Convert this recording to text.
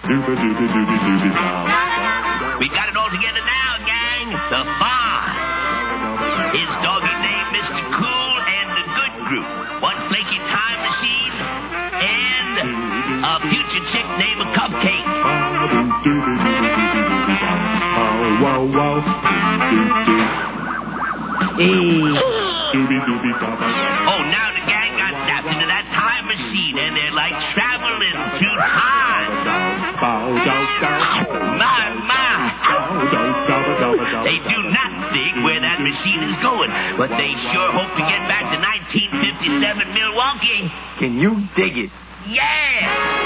We got it all together now, gang. The Fonz. His doggy named Mr. Cool and the Good Group. One flaky time machine and a future chick named Cupcake. Oh, now the gang got zapped into that time machine and they're like traveling through time. My. They do not think where that machine is going, but they sure hope to get back to 1957 Milwaukee. Can you dig it? Yeah!